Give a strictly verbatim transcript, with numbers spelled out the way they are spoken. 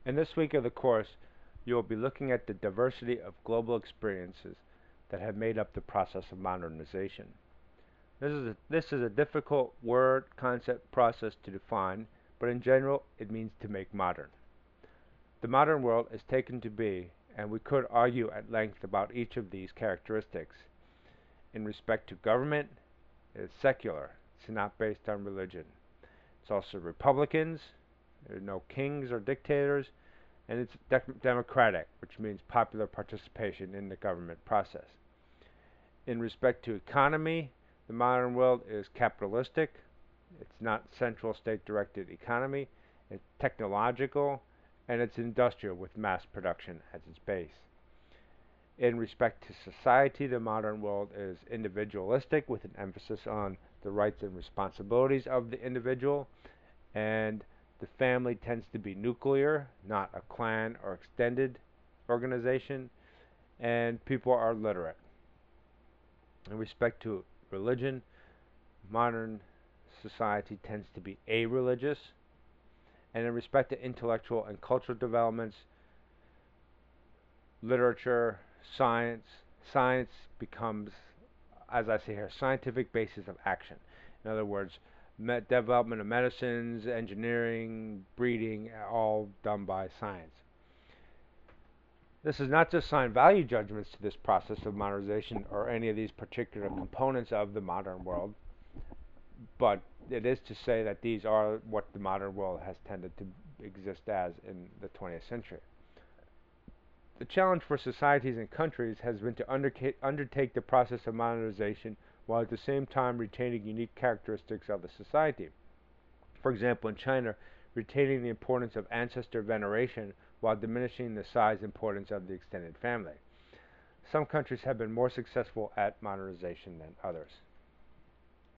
In this week of the course, you will be looking at the diversity of global experiences that have made up the process of modernization. This is a, this is a difficult word, concept, process to define, but in general, it means to make modern. The modern world is taken to be, and we could argue at length about each of these characteristics. In respect to government, it is secular. It's not based on religion. It's also Republicans. There are no kings or dictators, and it's de democratic, which means popular participation in the government process. In respect to economy, the modern world is capitalistic. It's not central state-directed economy. It's technological, and it's industrial with mass production as its base. In respect to society, the modern world is individualistic with an emphasis on the rights and responsibilities of the individual, and the family tends to be nuclear, not a clan or extended organization, and people are literate. In respect to religion, modern society tends to be a-religious, and in respect to intellectual and cultural developments, literature, science, science becomes, as I say here, scientific basis of action. In other words, development of medicines, engineering, breeding, all done by science. This is not to assign value judgments to this process of modernization or any of these particular components of the modern world, but it is to say that these are what the modern world has tended to exist as in the twentieth century. The challenge for societies and countries has been to undertake the process of modernization while at the same time retaining unique characteristics of the society. For example, in China, retaining the importance of ancestor veneration while diminishing the size and importance of the extended family. Some countries have been more successful at modernization than others.